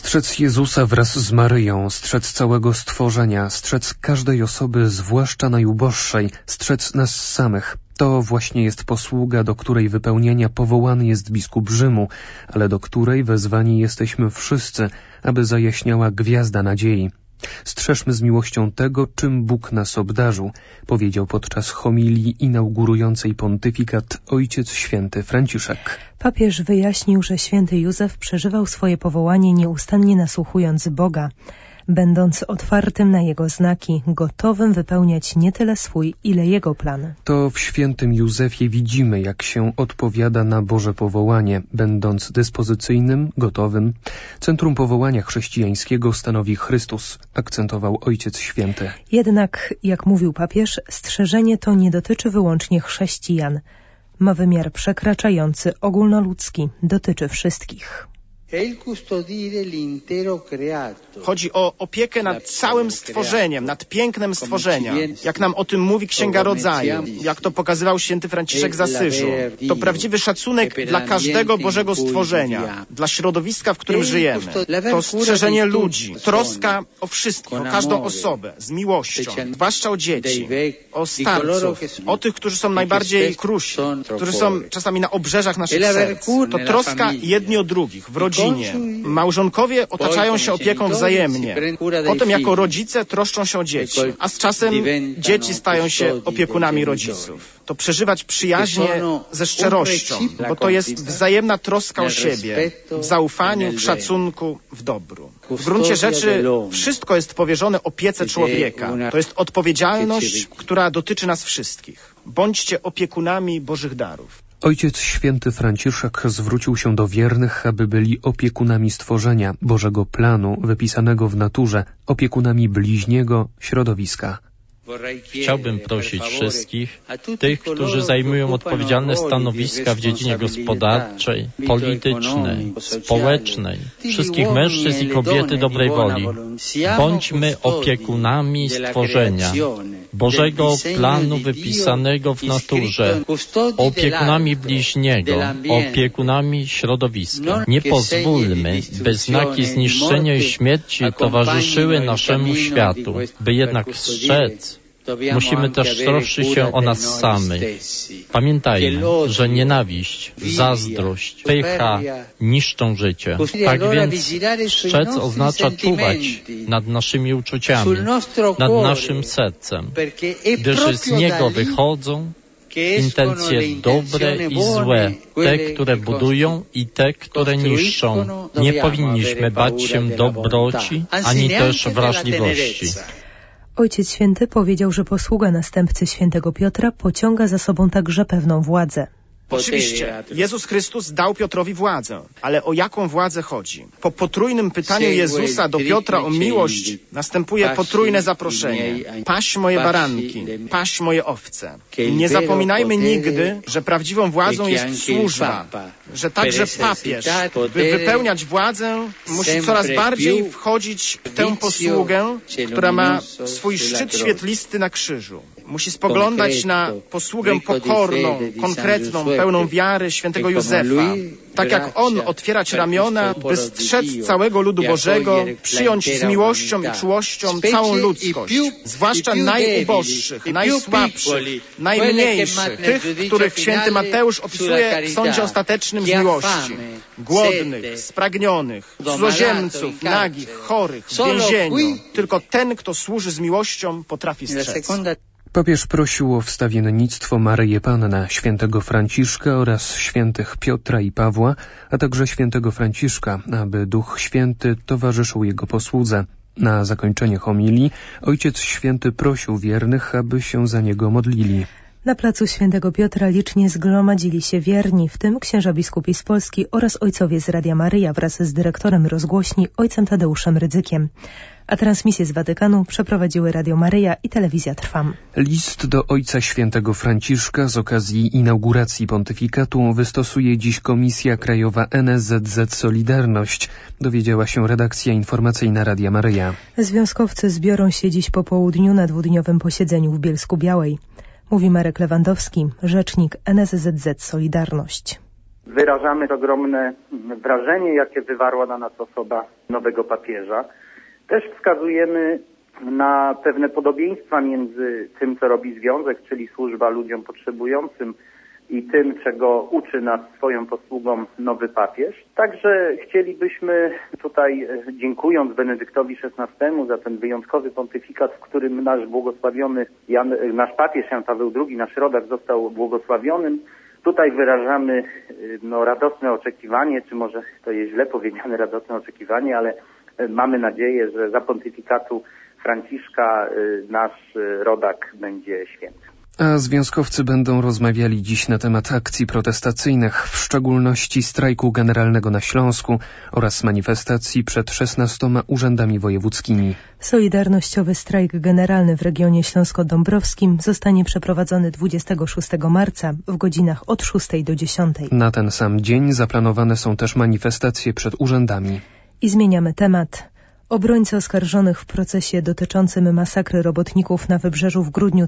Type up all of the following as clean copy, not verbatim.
Strzec Jezusa wraz z Maryją, strzec całego stworzenia, strzec każdej osoby, zwłaszcza najuboższej, strzec nas samych. To właśnie jest posługa, do której wypełnienia powołany jest biskup Rzymu, ale do której wezwani jesteśmy wszyscy, aby zajaśniała gwiazda nadziei. Strzeżmy z miłością tego, czym Bóg nas obdarzył, powiedział podczas homilii inaugurującej pontyfikat Ojciec Święty Franciszek. Papież wyjaśnił, że święty Józef przeżywał swoje powołanie nieustannie nasłuchując Boga, będąc otwartym na Jego znaki, gotowym wypełniać nie tyle swój, ile Jego plan. To w świętym Józefie widzimy, jak się odpowiada na Boże powołanie, będąc dyspozycyjnym, gotowym. Centrum powołania chrześcijańskiego stanowi Chrystus, akcentował Ojciec Święty. Jednak, jak mówił papież, strzeżenie to nie dotyczy wyłącznie chrześcijan. Ma wymiar przekraczający ogólnoludzki, dotyczy wszystkich. Chodzi o opiekę nad całym stworzeniem, nad pięknem stworzenia. Jak nam o tym mówi Księga Rodzaju, jak to pokazywał święty Franciszek z Asyżu. To prawdziwy szacunek dla każdego Bożego stworzenia, dla środowiska, w którym żyjemy. To strzeżenie ludzi, troska o wszystkich, o każdą osobę, z miłością, zwłaszcza o dzieci, o starców, o tych, którzy są najbardziej krusi, którzy są czasami na obrzeżach naszych serc. To troska jedni o drugich, w rodzinie. Małżonkowie otaczają się opieką wzajemnie. Potem jako rodzice troszczą się o dzieci, a z czasem dzieci stają się opiekunami rodziców. To przeżywać przyjaźnie ze szczerością, bo to jest wzajemna troska o siebie, w zaufaniu, w szacunku, w dobru. W gruncie rzeczy wszystko jest powierzone opiece człowieka. To jest odpowiedzialność, która dotyczy nas wszystkich. Bądźcie opiekunami Bożych darów. Ojciec Święty Franciszek zwrócił się do wiernych, aby byli opiekunami stworzenia, Bożego planu, wypisanego w naturze, opiekunami bliźniego środowiska. Chciałbym prosić wszystkich, tych, którzy zajmują odpowiedzialne stanowiska w dziedzinie gospodarczej, politycznej, społecznej, wszystkich mężczyzn i kobiety dobrej woli. Bądźmy opiekunami stworzenia, Bożego planu wypisanego w naturze, opiekunami bliźniego, opiekunami środowiska. Nie pozwólmy, by znaki zniszczenia i śmierci towarzyszyły naszemu światu, by jednak strzec. Musimy też troszczyć się o nas samych. Pamiętajmy, że nienawiść, zazdrość, pycha niszczą życie. Tak więc strzec oznacza czuwać nad naszymi uczuciami, nad naszym sercem, gdyż z niego wychodzą intencje dobre i złe, te, które budują i te, które niszczą. Nie powinniśmy bać się dobroci, ani też wrażliwości. Ojciec Święty powiedział, że posługa następcy świętego Piotra pociąga za sobą także pewną władzę. Oczywiście, Jezus Chrystus dał Piotrowi władzę, ale o jaką władzę chodzi? Po potrójnym pytaniu Jezusa do Piotra o miłość następuje potrójne zaproszenie. Paś moje baranki, paś moje owce. Nie zapominajmy nigdy, że prawdziwą władzą jest służba, że także papież, by wypełniać władzę, musi coraz bardziej wchodzić w tę posługę, która ma swój szczyt świetlisty na krzyżu. Musi spoglądać na posługę pokorną, konkretną, pełną wiary świętego Józefa. Tak jak on otwierać ramiona, by strzec całego ludu Bożego, przyjąć z miłością i czułością całą ludzkość, zwłaszcza najuboższych, najsłabszych, najmniejszych, tych, których święty Mateusz opisuje w sądzie ostatecznym z miłości. Głodnych, spragnionych, cudzoziemców, nagich, chorych, w więzieniu. Tylko ten, kto służy z miłością, potrafi strzec. Papież prosił o wstawiennictwo Maryję Pannę, świętego Franciszka oraz świętych Piotra i Pawła, a także świętego Franciszka, aby Duch Święty towarzyszył jego posłudze. Na zakończenie homilii Ojciec Święty prosił wiernych, aby się za niego modlili. Na placu Świętego Piotra licznie zgromadzili się wierni, w tym księża biskupi z Polski oraz ojcowie z Radia Maryja wraz z dyrektorem rozgłośni ojcem Tadeuszem Rydzykiem. A transmisję z Watykanu przeprowadziły Radio Maryja i Telewizja Trwam. List do Ojca Świętego Franciszka z okazji inauguracji pontyfikatu wystosuje dziś Komisja Krajowa NSZZ Solidarność, dowiedziała się redakcja informacyjna Radia Maryja. Związkowcy zbiorą się dziś po południu na dwudniowym posiedzeniu w Bielsku-Białej. Mówi Marek Lewandowski, rzecznik NSZZ Solidarność. Wyrażamy ogromne wrażenie, jakie wywarła na nas osoba nowego papieża. Też wskazujemy na pewne podobieństwa między tym, co robi Związek, czyli służba ludziom potrzebującym, i tym, czego uczy nas swoją posługą nowy papież. Także chcielibyśmy tutaj, dziękując Benedyktowi XVI za ten wyjątkowy pontyfikat, w którym nasz papież Jan Paweł II, nasz rodak, został błogosławionym, tutaj wyrażamy radosne oczekiwanie, czy może to jest źle powiedziane radosne oczekiwanie, ale mamy nadzieję, że za pontyfikatu Franciszka nasz rodak będzie święty. A związkowcy będą rozmawiali dziś na temat akcji protestacyjnych, w szczególności strajku generalnego na Śląsku oraz manifestacji przed 16 urzędami wojewódzkimi. Solidarnościowy strajk generalny w regionie śląsko-dąbrowskim zostanie przeprowadzony 26 marca w godzinach od 6 do 10. Na ten sam dzień zaplanowane są też manifestacje przed urzędami. I zmieniamy temat. Obrońcy oskarżonych w procesie dotyczącym masakry robotników na Wybrzeżu w grudniu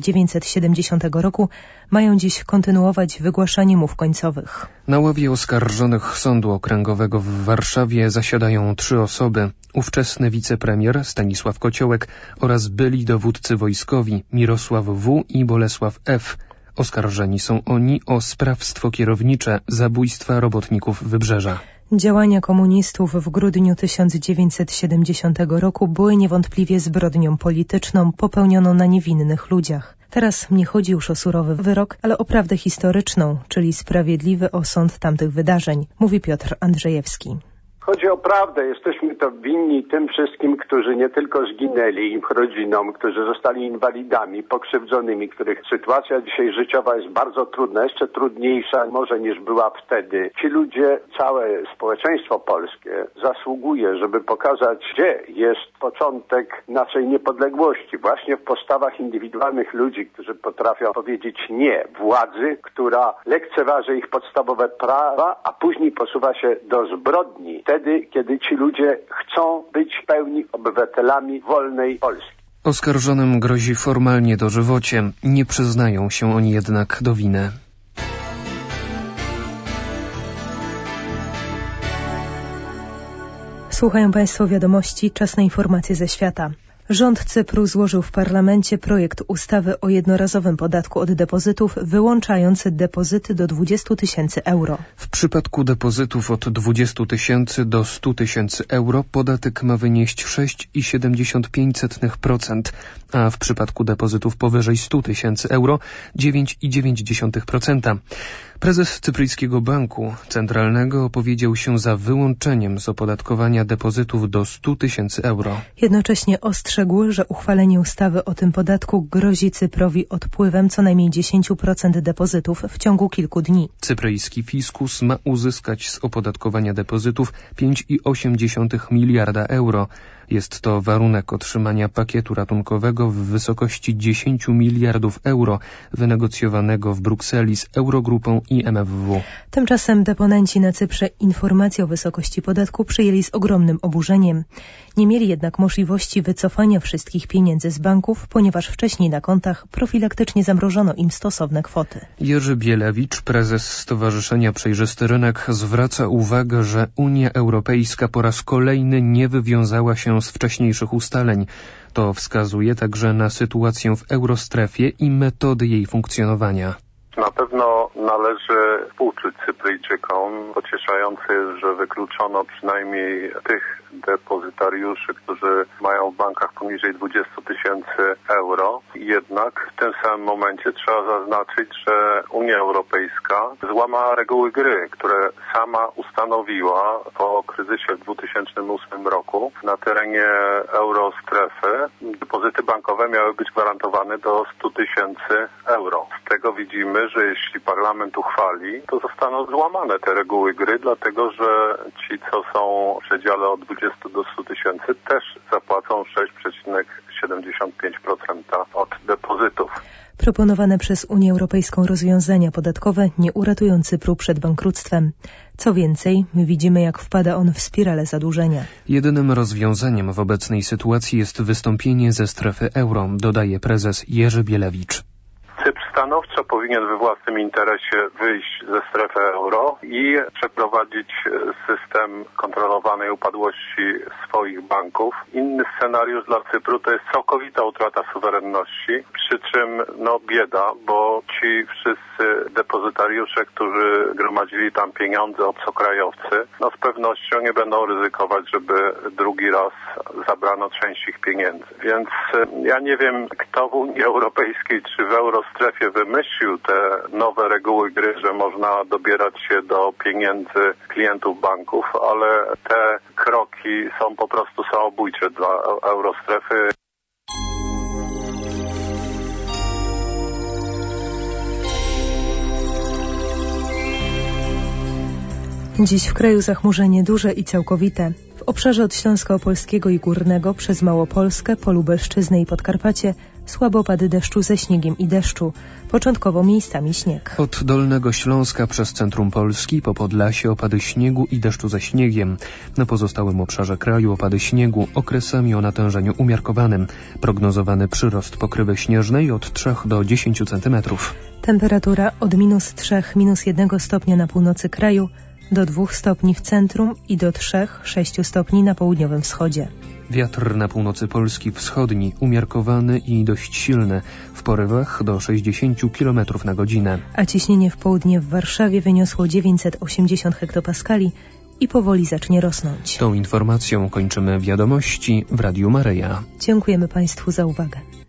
1970 roku mają dziś kontynuować wygłaszanie mów końcowych. Na ławie oskarżonych Sądu Okręgowego w Warszawie zasiadają 3 osoby. Ówczesny wicepremier Stanisław Kociołek oraz byli dowódcy wojskowi Mirosław W. i Bolesław F. Oskarżeni są oni o sprawstwo kierownicze zabójstwa robotników Wybrzeża. Działania komunistów w grudniu 1970 roku były niewątpliwie zbrodnią polityczną popełnioną na niewinnych ludziach. Teraz nie chodzi już o surowy wyrok, ale o prawdę historyczną, czyli sprawiedliwy osąd tamtych wydarzeń, mówi Piotr Andrzejewski. Chodzi o prawdę. Jesteśmy to winni tym wszystkim, którzy nie tylko zginęli, ich rodzinom, którzy zostali inwalidami, pokrzywdzonymi, których sytuacja dzisiaj życiowa jest bardzo trudna, jeszcze trudniejsza może niż była wtedy. Ci ludzie, całe społeczeństwo polskie zasługuje, żeby pokazać, gdzie jest początek naszej niepodległości. Właśnie w postawach indywidualnych ludzi, którzy potrafią powiedzieć nie władzy, która lekceważy ich podstawowe prawa, a później posuwa się do zbrodni. Wtedy, kiedy ci ludzie chcą być pełni obywatelami wolnej Polski. Oskarżonym grozi formalnie dożywocie. Nie przyznają się oni jednak do winy. Słuchają Państwo wiadomości, czas na informacje ze świata. Rząd Cypru złożył w parlamencie projekt ustawy o jednorazowym podatku od depozytów wyłączający depozyty do 20 000 euro. W przypadku depozytów od 20 000 do 100 000 euro podatek ma wynieść 6,75%, a w przypadku depozytów powyżej 100 000 euro 9,9%. Prezes Cypryjskiego Banku Centralnego opowiedział się za wyłączeniem z opodatkowania depozytów do 100 000 euro. Jednocześnie ostrzegł, że uchwalenie ustawy o tym podatku grozi Cyprowi odpływem co najmniej 10% depozytów w ciągu kilku dni. Cypryjski fiskus ma uzyskać z opodatkowania depozytów 5,8 miliarda euro. Jest to warunek otrzymania pakietu ratunkowego w wysokości 10 miliardów euro wynegocjowanego w Brukseli z Eurogrupą i MFW. Tymczasem deponenci na Cyprze informację o wysokości podatku przyjęli z ogromnym oburzeniem. Nie mieli jednak możliwości wycofania wszystkich pieniędzy z banków, ponieważ wcześniej na kontach profilaktycznie zamrożono im stosowne kwoty. Jerzy Bielewicz, prezes Stowarzyszenia Przejrzysty Rynek, zwraca uwagę, że Unia Europejska po raz kolejny nie wywiązała się z wcześniejszych ustaleń. To wskazuje także na sytuację w eurostrefie i metody jej funkcjonowania. Na pewno należy współczuć Cypryjczykom. Pocieszające jest, że wykluczono przynajmniej tych depozytariuszy, którzy mają w bankach poniżej 20 000 euro. Jednak w tym samym momencie trzeba zaznaczyć, że Unia Europejska złamała reguły gry, które sama ustanowiła po kryzysie w 2008 roku. Na terenie eurostrefy depozyty bankowe miały być gwarantowane do 100 000 euro. Z tego widzimy, że jeśli parlament uchwali, to zostaną złamane te reguły gry, dlatego że ci, co są w przedziale od 20 do 100 000, też zapłacą 6,75% od depozytów. Proponowane przez Unię Europejską rozwiązania podatkowe nie uratują Cypru przed bankructwem. Co więcej, widzimy, jak wpada on w spiralę zadłużenia. Jedynym rozwiązaniem w obecnej sytuacji jest wystąpienie ze strefy euro, dodaje prezes Jerzy Bielewicz. Cypr stanowczo powinien we własnym interesie wyjść ze strefy euro i przeprowadzić system kontrolowanej upadłości swoich banków. Inny scenariusz dla Cypru to jest całkowita utrata suwerenności, przy czym bieda, bo ci wszyscy depozytariusze, którzy gromadzili tam pieniądze, obcokrajowcy, z pewnością nie będą ryzykować, żeby drugi raz zabrano część ich pieniędzy. Więc ja nie wiem, kto w Unii Europejskiej czy w eurostrefie wymyślił te nowe reguły gry, że można dobierać się do pieniędzy klientów banków, ale te kroki są po prostu samobójcze dla eurostrefy. Dziś w kraju zachmurzenie duże i całkowite. W obszarze od Śląska Opolskiego i Górnego przez Małopolskę, po Lubelszczyznę i Podkarpacie słabe opady deszczu ze śniegiem i deszczu. Początkowo miejscami śnieg. Od Dolnego Śląska przez centrum Polski po Podlasie opady śniegu i deszczu ze śniegiem. Na pozostałym obszarze kraju opady śniegu, okresami o natężeniu umiarkowanym. Prognozowany przyrost pokrywy śnieżnej od 3 do 10 cm. Temperatura od -3, -1 stopnia na północy kraju, do 2 stopni w centrum i do 3-6 stopni na południowym wschodzie. Wiatr na północy Polski wschodni, umiarkowany i dość silny, w porywach do 60 km na godzinę. A ciśnienie w południe w Warszawie wyniosło 980 hektopaskali i powoli zacznie rosnąć. Tą informacją kończymy wiadomości w Radiu Maryja. Dziękujemy Państwu za uwagę.